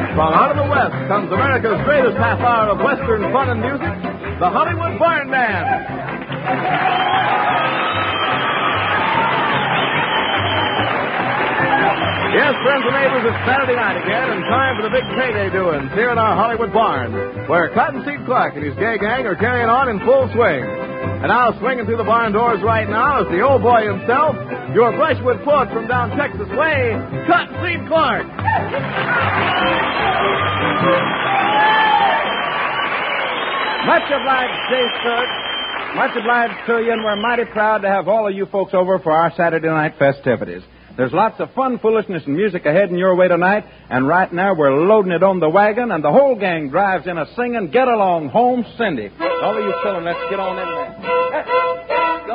From out of the West comes America's greatest half hour of Western fun and music, the Hollywood Barn Band. Yes, friends and neighbors, it's Saturday night again, and time for the big payday doings here in our Hollywood barn, where Cottonseed Clark and his gay gang are carrying on in full swing. And now, swinging through the barn doors right now is the old boy himself, your Brushwood poet from down Texas way, Cottonseed Clark. Much obliged, Jay Stewart. Much obliged to you, and we're mighty proud to have all of you folks over for our Saturday night festivities. There's lots of fun, foolishness, and music ahead in your way tonight, and right now we're loading it on the wagon, and the whole gang drives in a singing, "Get Along Home, Cindy." All of you children, let's get on in there. Go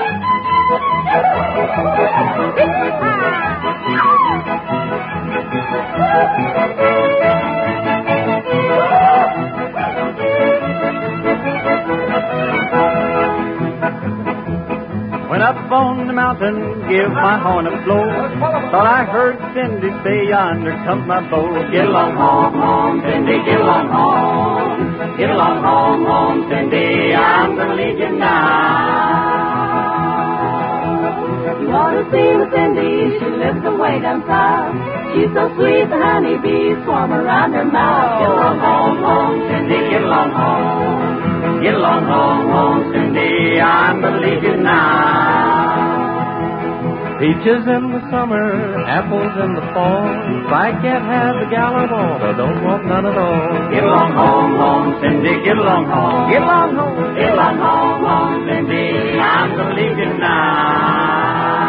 Went up on the mountain, give my horn a blow. Thought I heard Cindy say, "Yonder comes my beau." Get along home, home, Cindy, get along home. Get along home, home, Cindy, I'm gonna leave you now. You ought to see Miss Cindy, she lives away down south. She's so sweet, the honeybees swarm around her mouth. Get along home, home, Cindy, get along home. Get along home, home, Cindy, I'm gonna leave you now. Peaches in the summer, apples in the fall. If I can't have the gal I want, I don't want none at all. Get along home, home, Cindy, get along home. Get along home, get along home, home, Cindy, I'm gonna leave you now.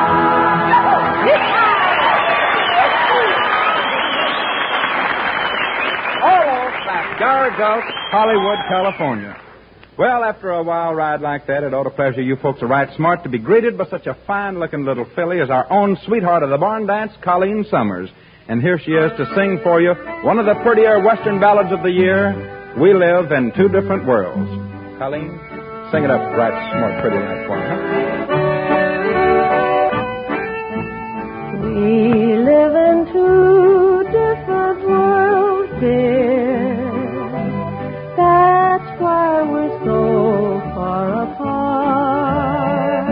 Gargoyle, Hollywood, California. Well, after a wild ride like that, it ought to pleasure you folks are right smart to be greeted by such a fine-looking little filly as our own sweetheart of the barn dance, Colleen Summers. And here she is to sing for you one of the prettier Western ballads of the year, "We Live in Two Different Worlds." Colleen, sing it up right smart, pretty like for me, huh? We live in two different worlds, dear. That's why we're so far apart.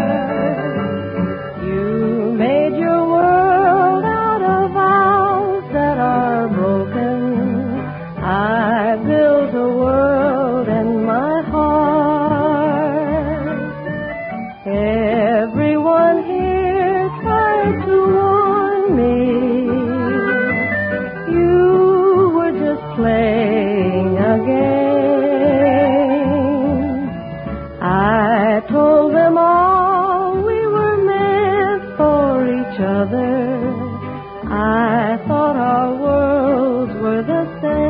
You made your world out of vows that are broken. I built a world in my heart. Everyone here tried to warn me. You were just playing a game. I told them all we were meant for each other. I thought our worlds were the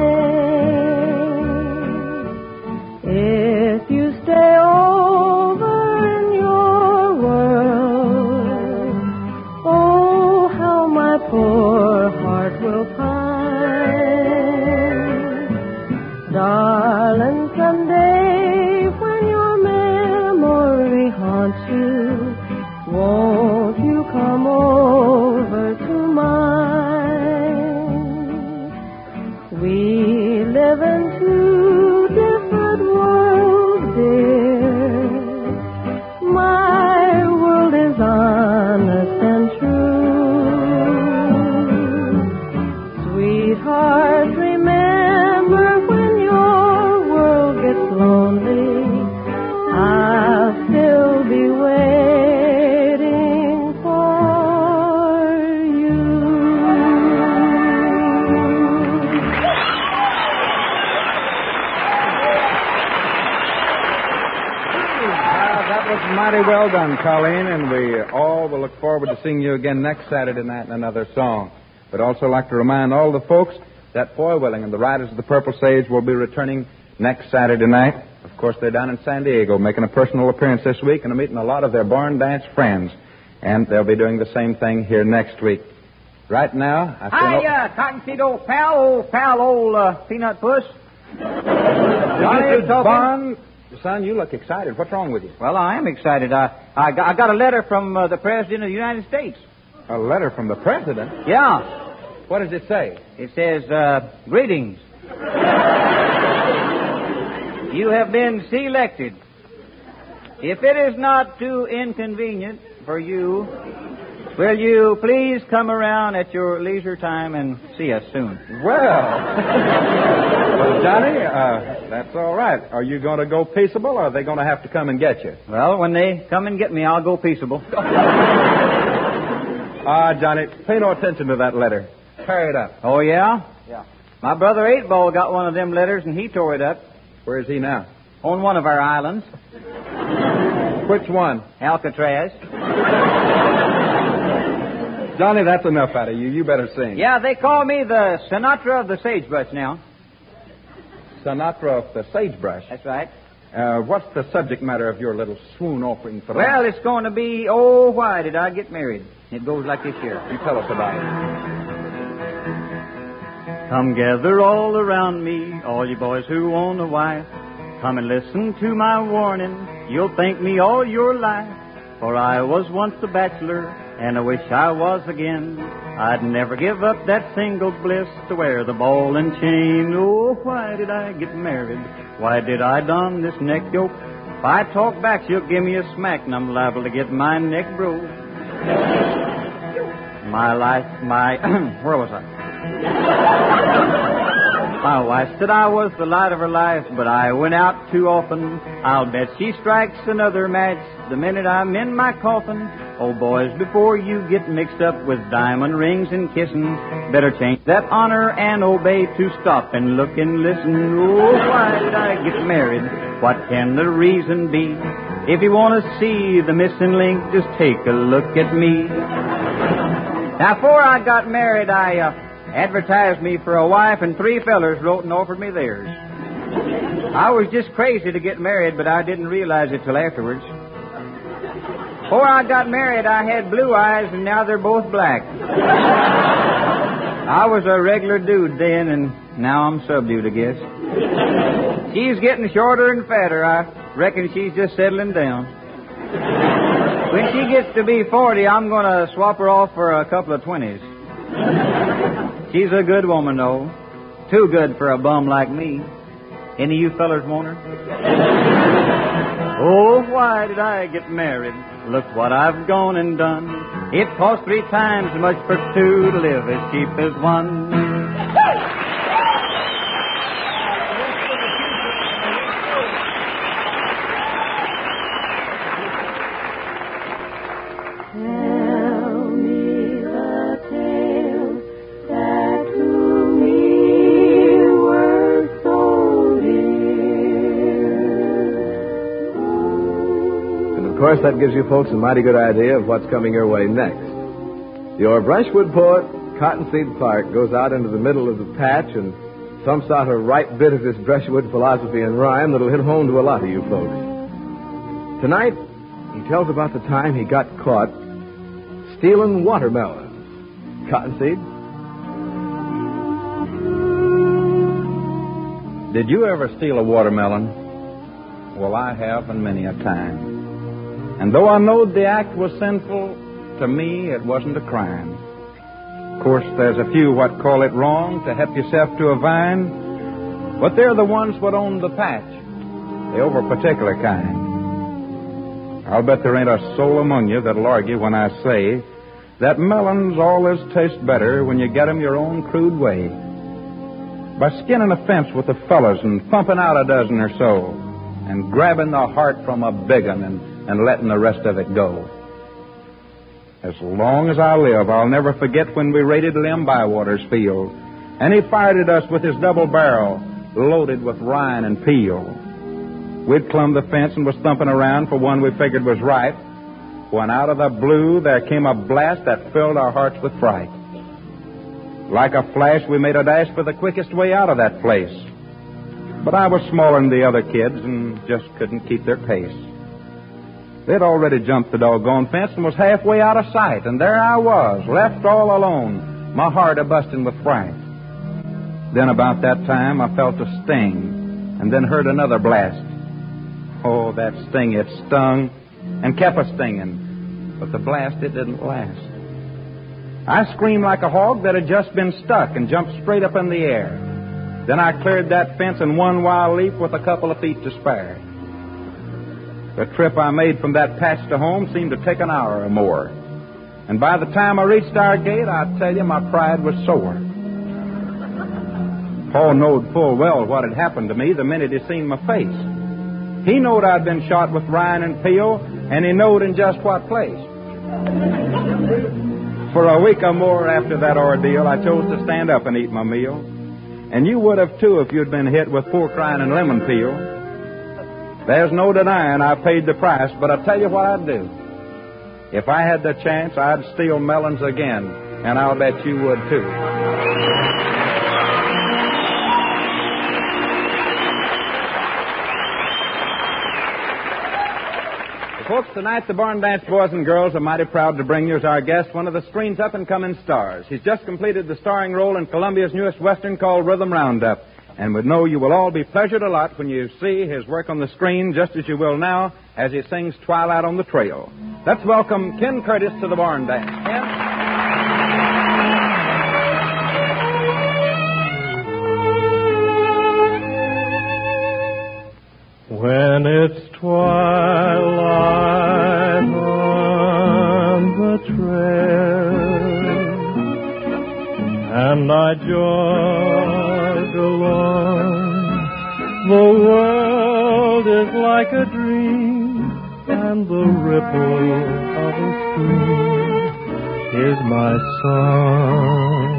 same. If you stay over in your world, oh, how my poor heart will pine. Darling, someday when your memory haunts you, won't you come over to mine? We live in two different worlds, dear. My world is honest and true. Sweetheart, remember when your world gets lonely, I'll still be waiting for you. That was mighty well done, Colleen, and we all will look forward to seeing you again next Saturday night in another song. But also like to remind all the folks that Foy Willing and the Riders of the Purple Sage will be returning next Saturday night. Of course, they're down in San Diego making a personal appearance this week and meeting a lot of their barn dance friends. And they'll be doing the same thing here next week. Right now, Hi, Cottonseed, old pal, Peanut Puss. Johnny Barn, son, you look excited. What's wrong with you? Well, I am excited. I got a letter from the President of the United States. A letter from the President? Yeah. What does it say? It says, greetings. You have been selected. If it is not too inconvenient for you, will you please come around at your leisure time and see us soon? Well, Johnny, that's all right. Are you going to go peaceable, or are they going to have to come and get you? Well, when they come and get me, I'll go peaceable. Johnny, pay no attention to that letter. Tear it up. Oh, yeah? Yeah. My brother 8-Ball got one of them letters, and he tore it up. Where is he now? On one of our islands. Which one? Alcatraz. Johnny, that's enough out of you. You better sing. Yeah, they call me the Sinatra of the sagebrush now. Sinatra of the sagebrush. That's right. What's the subject matter of your little swoon offering for Well, it's going to be, oh, why did I get married? It goes like this here. You tell us about it. Come gather all around me, all you boys who own a wife. Come and listen to my warning. You'll thank me all your life. For I was once a bachelor, and I wish I was again. I'd never give up that single bliss to wear the ball and chain. Oh, why did I get married? Why did I don this neck yoke? If I talk back, she'll give me a smack, and I'm liable to get my neck broke. Where was I? My wife said I was the light of her life, but I went out too often. I'll bet she strikes another match the minute I'm in my coffin. Oh, boys, before you get mixed up with diamond rings and kissing, better change that honor and obey to stop and look and listen. Oh, why did I get married? What can the reason be? If you want to see the missing link, just take a look at me. Now, before I got married, I advertised me for a wife, and 3 fellers wrote and offered me theirs. I was just crazy to get married, but I didn't realize it till afterwards. Before I got married, I had blue eyes, and now they're both black. I was a regular dude then, and now I'm subdued, I guess. She's getting shorter and fatter. I reckon she's just settling down. When she gets to be 40, I'm going to swap her off for a couple of 20s. She's a good woman, though. Too good for a bum like me. Any of you fellers want her? Oh, why did I get married? Look what I've gone and done. It cost 3 times as much for 2 to live as cheap as 1. Of course, that gives you folks a mighty good idea of what's coming your way next. Your brushwood poet, Cottonseed Clark, goes out into the middle of the patch and thumps out a right bit of his brushwood philosophy and rhyme that'll hit home to a lot of you folks. Tonight, he tells about the time he got caught stealing watermelons. Cottonseed? Did you ever steal a watermelon? Well, I have, and many a time. And though I knowed the act was sinful, to me it wasn't a crime. Of course, there's a few what call it wrong to help yourself to a vine, but they're the ones what own the patch, the over-particular kind. I'll bet there ain't a soul among you that'll argue when I say that melons always taste better when you get 'em your own crude way. By skinning a fence with the fellas and thumping out a dozen or so, and grabbing the heart from a big 'un and letting the rest of it go. As long as I live, I'll never forget when we raided Lem Bywater's field, and he fired at us with his double barrel, loaded with rind and peel. We'd clumb the fence and was thumping around for one we figured was ripe, when out of the blue there came a blast that filled our hearts with fright. Like a flash, we made a dash for the quickest way out of that place. But I was smaller than the other kids and just couldn't keep their pace. They'd already jumped the doggone fence and was halfway out of sight, and there I was, left all alone, my heart a-busting with fright. Then about that time I felt a sting, and then heard another blast. Oh, that sting, it stung and kept a stinging, but the blast, it didn't last. I screamed like a hog that had just been stuck and jumped straight up in the air. Then I cleared that fence in one wild leap with a couple of feet to spare. The trip I made from that patch to home seemed to take an hour or more. And by the time I reached our gate, I tell you, my pride was sore. Paul knowed full well what had happened to me the minute he seen my face. He knowed I'd been shot with Ryan and Peel, and he knowed in just what place. For a week or more after that ordeal, I chose to stand up and eat my meal. And you would have, too, if you'd been hit with pork rind and lemon peel. There's no denying I paid the price, but I'll tell you what I'd do. If I had the chance, I'd steal melons again, and I'll bet you would, too. Folks, tonight the Barn Dance Boys and Girls are mighty proud to bring you as our guest one of the screen's up-and-coming stars. He's just completed the starring role in Columbia's newest Western called Rhythm Roundup, and would know you will all be pleasured a lot when you see his work on the screen, just as you will now as he sings Twilight on the Trail. Let's welcome Ken Curtis to the Barn Dance. Ken? When it's twilight on the trail and I jog along, the world is like a dream, and the ripple of a stream is my song.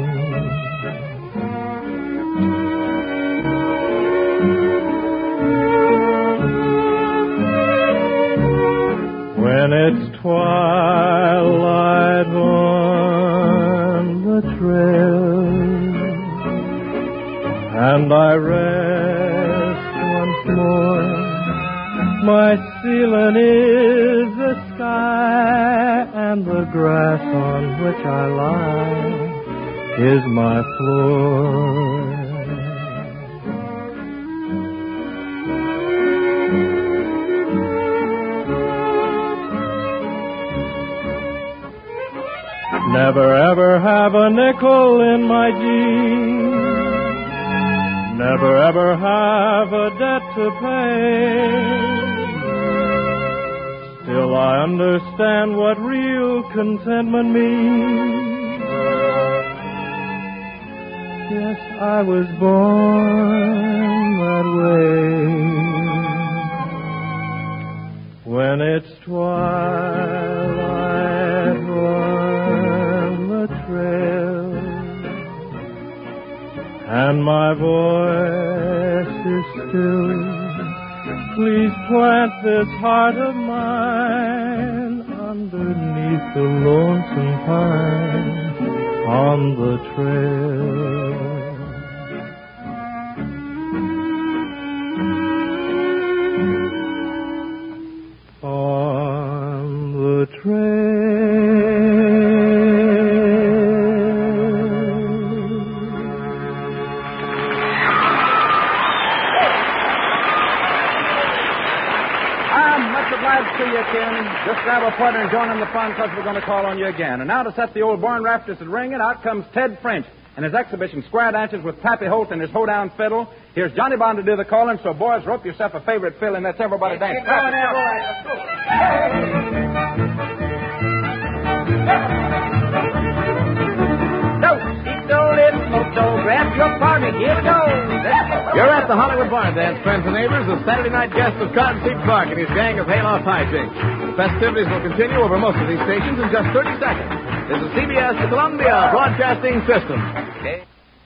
When it's twilight on the trail and I rest once more, my ceiling is the sky, and the grass on which I lie is my floor. Never ever have a nickel in my jeans. Never ever have a debt to pay. Still I understand what real contentment means. Yes, I was born that way. When it's twilight on the trail and my voice is still, please plant this heart of mine underneath the lonesome pine on the trail. On the trail. To you, Ken. Just grab a partner and join in the fun, because we're going to call on you again. And now to set the old barn rafters to ringing, out comes Ted French and his exhibition Square Dances with Pappy Holt and his hoedown fiddle. Here's Johnny Bond to do the calling, so boys, rope yourself a favorite fill and let's everybody dance. Keep going now, boys. Grab your partner, here we go. You're at the Hollywood Barn Dance, friends and neighbors, the Saturday night guest of Cottonseed Clark and his gang of Hayloft hijinks. The festivities will continue over most of these stations in just 30 seconds. This is CBS, the Columbia Broadcasting System. Okay.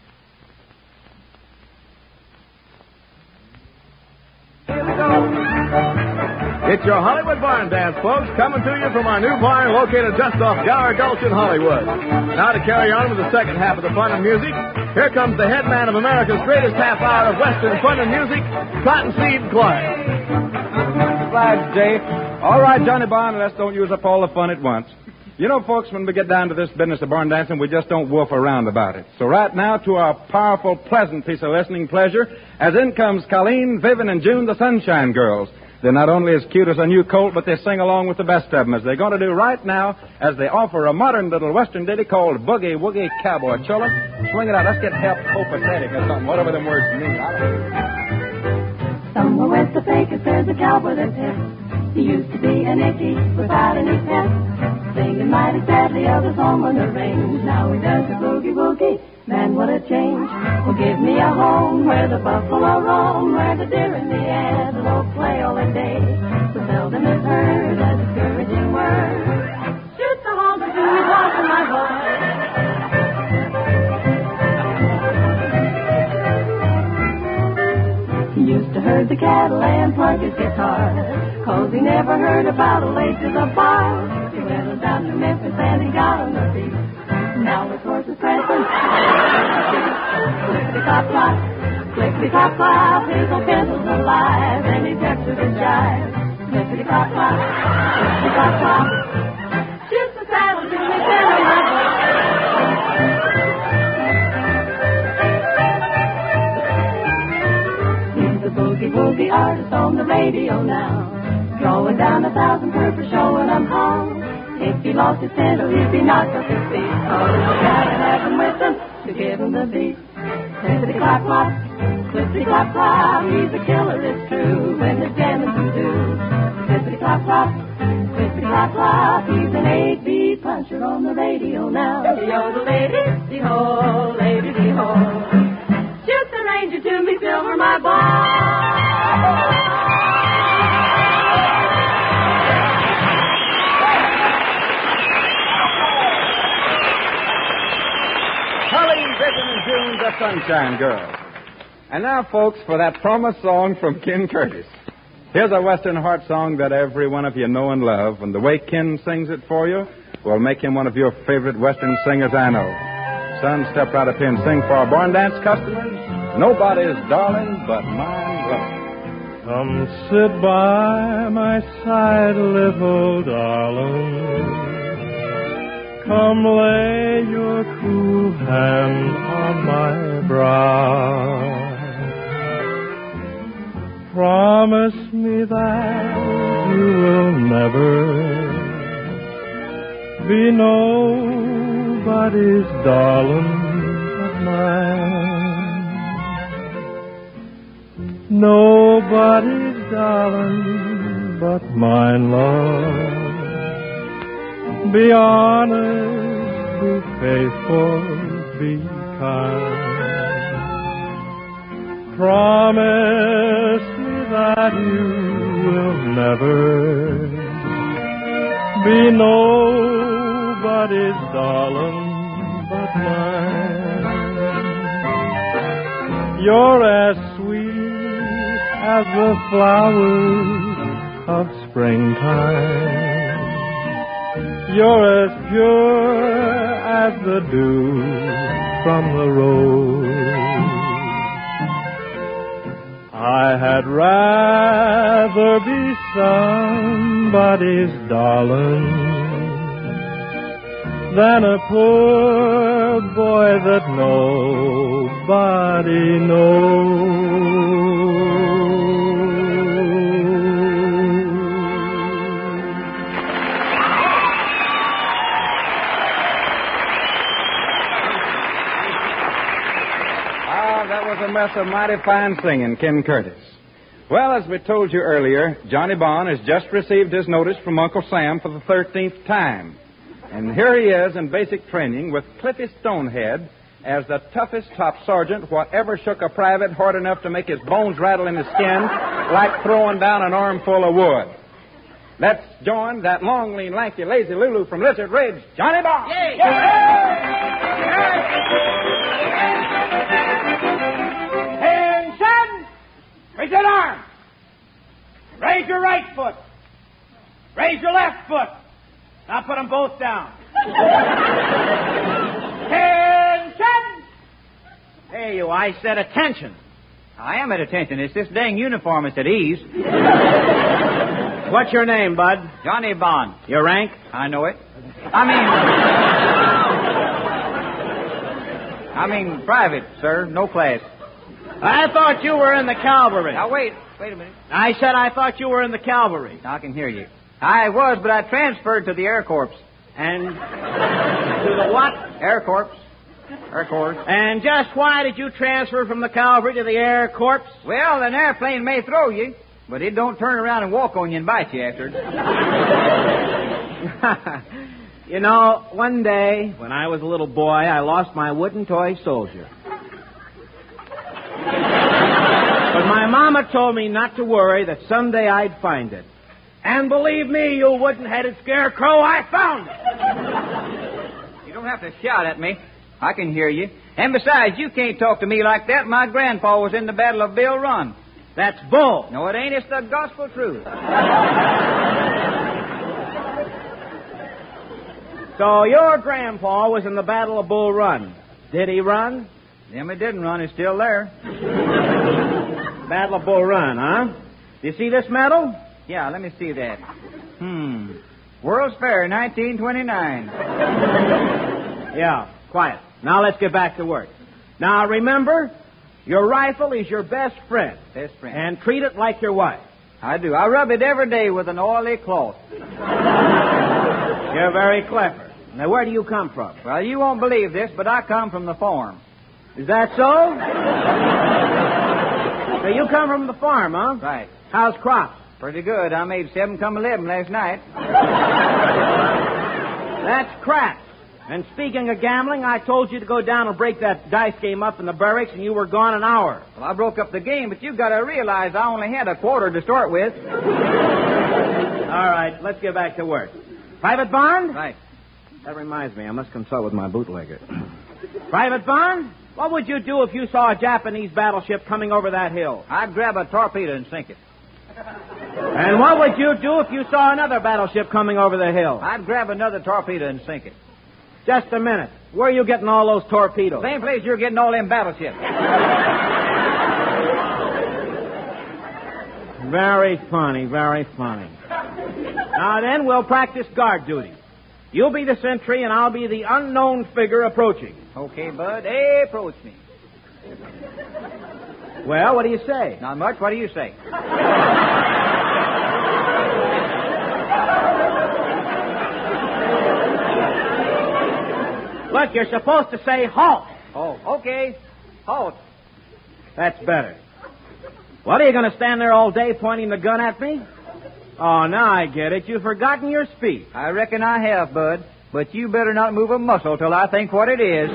Here we go. It's your Hollywood Barn Dance, folks, coming to you from our new barn located just off Gower Gulch in Hollywood. Now to carry on with the second half of the fun and music, here comes the head man of America's greatest half hour of Western fun and music, Cottonseed Clark. Obliged, Dave. All right, Johnny Bond, let's don't use up all the fun at once. You know, folks, when we get down to this business of barn dancing, we just don't woof around about it. So right now, to our powerful, pleasant piece of listening pleasure, as in comes Colleen, Vivian, and June, the Sunshine Girls. They're not only as cute as a new colt, but they sing along with the best of them, as they're going to do right now, as they offer a modern little western ditty called Boogie Woogie Cowboy. Children, swing it out. Let's get help copacetic or something, whatever them words mean. Somewhere west of Vegas, there's a cowboy that pissed. He used to be an icky without any pets, singing mighty sadly of his home on the range. Now he does the boogie woogie. Man, what a change. Well, give me a home where the buffalo roam, where the deer in the antelope play all the day. So seldom is heard a discouraging word. Shoot the homer to me, walking my boy. He used to herd the cattle and plug his guitar, 'cause he never heard about a late to the bar. He went down to Memphis and he got on the beat. Now his horse is prancing. Clickety-clop-clop, clickety-clop-clop, his old pencil's alive, and he steps to the jive. Clickety-clop-clop, clickety-clop-clop, shoot the saddle to me, tell him my boy. He's a boogie-woogie artist on the radio now, throwing down 1,000 per showing 'em how. If he lost his saddle, he'd be knocked off his feet. Oh, you gotta have him with him to give him the beat. Clippity-clop-clop, clippity-clop-clop, he's a killer, it's true, when the jamming to do. Clippity-clop-clop, clippity-clop-clop, he's an 8-beat puncher on the radio now. Yo-de-lady-dee-ho, lady-dee-ho, shoot the ranger to me, Silver, my boy. The Sunshine Girl. And now, folks, for that promised song from Ken Curtis. Here's a Western heart song that every one of you know and love, and the way Ken sings it for you will make him one of your favorite Western singers I know. Son, step right up here and sing for our barn dance customers. Nobody's darling but mine love. Come sit by my side, little darling. Come lay your cool hand on my brow. Promise me that you will never be nobody's darling but mine. Nobody's darling but mine, love. Be honest, be faithful, be kind. Promise me that you will never be nobody's darling but mine. You're as sweet as the flowers of springtime. You're as pure as the dew from the rose. I had rather be somebody's darling than a poor boy that nobody knows. A mess of mighty fine singing, Ken Curtis. Well, as we told you earlier, Johnny Bond has just received his notice from Uncle Sam for the 13th time. And here he is in basic training with Cliffy Stonehead as the toughest top sergeant whatever shook a private hard enough to make his bones rattle in his skin like throwing down an armful of wood. Let's join that long, lean, lanky, lazy Lulu from Lizard Ridge, Johnny Bond. Yay! Yay! Raise that arm. Raise your right foot. Raise your left foot. Now put them both down. Attention! Hey, you, I said attention. I am at attention. It's this dang uniform that's at ease. What's your name, Bud? Johnny Bond. Your rank? I know it. I mean, private, sir. No class. I thought you were in the cavalry. Now, wait. Wait a minute. I said I thought you were in the cavalry. I can hear you. I was, but I transferred to the Air Corps. And to the what? Air Corps. Air Corps. And just why did you transfer from the cavalry to the Air Corps? Well, an airplane may throw you, but it don't turn around and walk on you and bite you after it. You know, one day, when I was a little boy, I lost my wooden toy soldier. But my mama told me not to worry, that someday I'd find it. And believe me, you wooden-headed scarecrow, I found it. You don't have to shout at me. I can hear you. And besides, you can't talk to me like that. My grandpa was in the Battle of Bull Run. That's bull. No, it ain't. It's the gospel truth. So your grandpa was in the Battle of Bull Run. Did he run? Them it didn't run. It's still there. Battle of Bull Run, huh? Do you see this medal? Yeah, let me see that. World's Fair, 1929. Yeah, quiet. Now let's get back to work. Now remember, your rifle is your best friend. Best friend. And treat it like your wife. I do. I rub it every day with an oily cloth. You're very clever. Now, where do you come from? Well, you won't believe this, but I come from the farm. Is that so? So you come from the farm, huh? Right. How's crops? Pretty good. I made 7 come 11 last night. That's crap. And speaking of gambling, I told you to go down and break that dice game up in the barracks, and you were gone an hour. Well, I broke up the game, but you've got to realize I only had a quarter to start with. All right, let's get back to work. Private Bond? Right. That reminds me, I must consult with my bootlegger. Private Bond, what would you do if you saw a Japanese battleship coming over that hill? I'd grab a torpedo and sink it. And what would you do if you saw another battleship coming over the hill? I'd grab another torpedo and sink it. Just a minute. Where are you getting all those torpedoes? Same place you're getting all them battleships. Very funny, very funny. Now then, we'll practice guard duty. You'll be the sentry, and I'll be the unknown figure approaching. Okay, Bud. Hey, approach me. Well, what do you say? Not much. What do you say? Look, you're supposed to say halt. Oh, okay. Halt. That's better. What, are you going to stand there all day pointing the gun at me? Oh, now I get it. You've forgotten your speech. I reckon I have, Bud. But you better not move a muscle till I think what it is.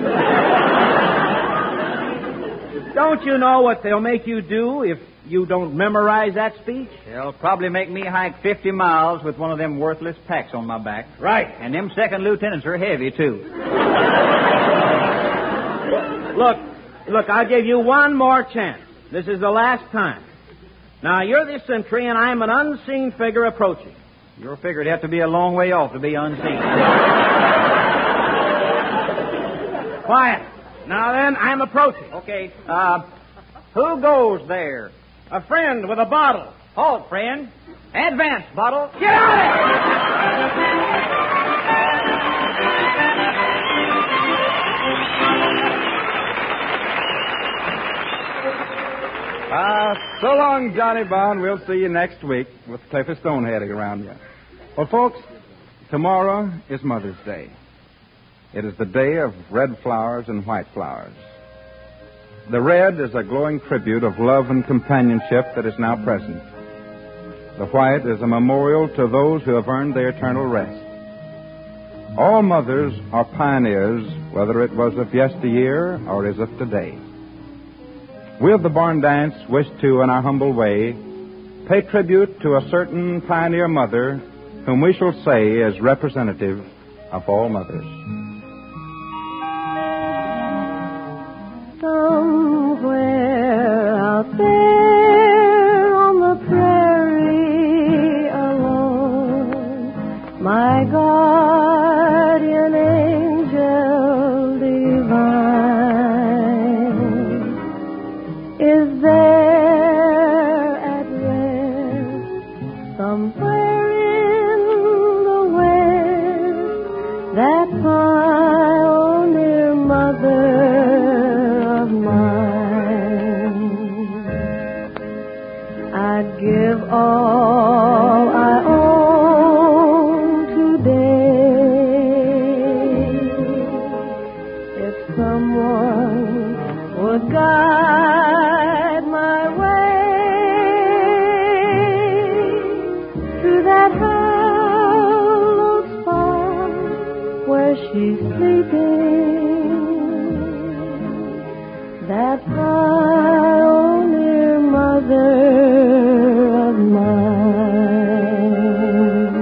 Don't you know what they'll make you do if you don't memorize that speech? They'll probably make me hike 50 miles with one of them worthless packs on my back. Right. And them second lieutenants are heavy, too. Look, I'll give you one more chance. This is the last time. Now, you're the sentry, and I'm an unseen figure approaching. Your figure'd have to be a long way off to be unseen. Quiet. Now then, I'm approaching. Okay. Who goes there? A friend with a bottle. Halt, friend. Advance, bottle. Get out of So long, Johnny Bond. We'll see you next week with Clifford Stoneheading around you. Well, folks, tomorrow is Mother's Day. It is the day of red flowers and white flowers. The red is a glowing tribute of love and companionship that is now present. The white is a memorial to those who have earned their eternal rest. All mothers are pioneers, whether it was of yesteryear or is of today. We of the Barn Dance wish to, in our humble way, pay tribute to a certain pioneer mother whom we shall say is representative of all mothers. Somewhere out there on the prairie alone, my guardian angel divine is there at rest somewhere in the west. That would guide my way through that hollow spot where she's sleeping. That pioneer mother of mine.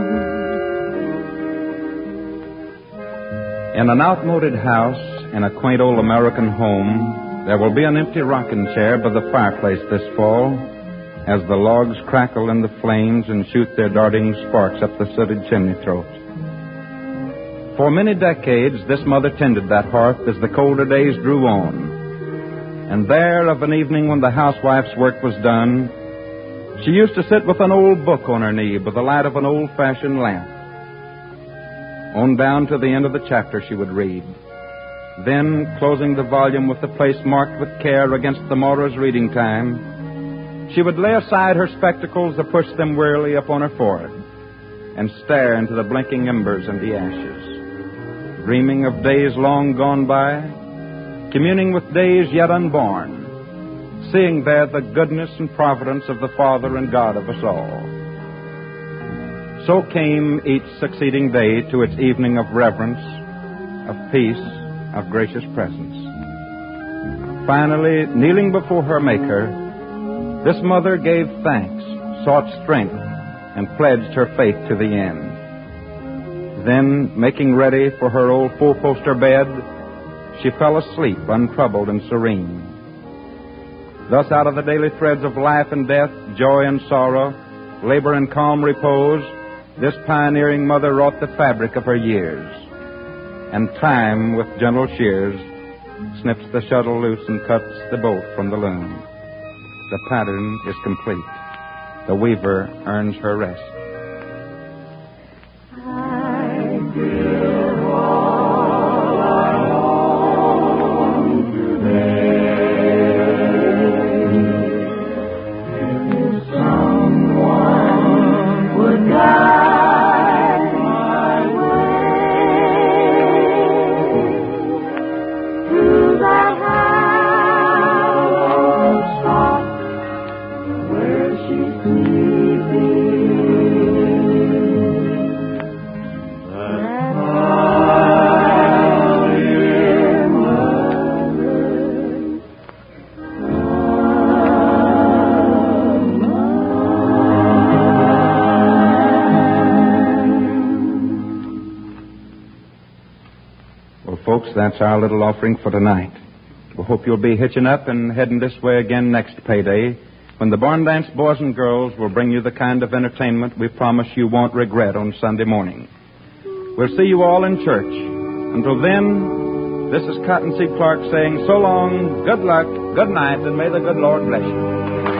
In an outmoded house in a quaint old American home, there will be an empty rocking chair by the fireplace this fall as the logs crackle in the flames and shoot their darting sparks up the sooted chimney throat. For many decades, this mother tended that hearth as the colder days drew on. And there, of an evening when the housewife's work was done, she used to sit with an old book on her knee by the light of an old-fashioned lamp. On down to the end of the chapter she would read. Then, closing the volume with the place marked with care against the morrow's reading time, she would lay aside her spectacles or push them wearily upon her forehead and stare into the blinking embers and the ashes, dreaming of days long gone by, communing with days yet unborn, seeing there the goodness and providence of the Father and God of us all. So came each succeeding day to its evening of reverence, of peace, of gracious presence. Finally, kneeling before her Maker, this mother gave thanks, sought strength, and pledged her faith to the end. Then, making ready for her old four-poster bed, she fell asleep, untroubled and serene. Thus, out of the daily threads of life and death, joy and sorrow, labor and calm repose, this pioneering mother wrought the fabric of her years. And time, with gentle shears, snips the shuttle loose and cuts the bolt from the loom. The pattern is complete. The weaver earns her rest. Folks, that's our little offering for tonight. We hope you'll be hitching up and heading this way again next payday when the Barn Dance boys and girls will bring you the kind of entertainment we promise you won't regret on Sunday morning. We'll see you all in church. Until then, this is Cottonseed Clark saying so long, good luck, good night, and may the good Lord bless you.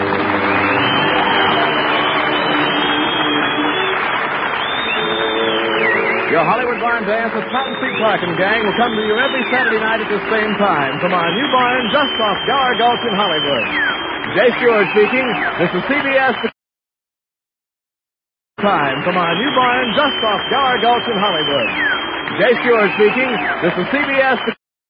Your Hollywood Barn Dance with Cottonseed Clark and Gang will come to you every Saturday night at the same time from our new barn just off Gower Gulch in Hollywood. Jay Stewart speaking. This is CBS. Time from our new barn just off Gower Gulch in Hollywood. Jay Stewart speaking. This is CBS.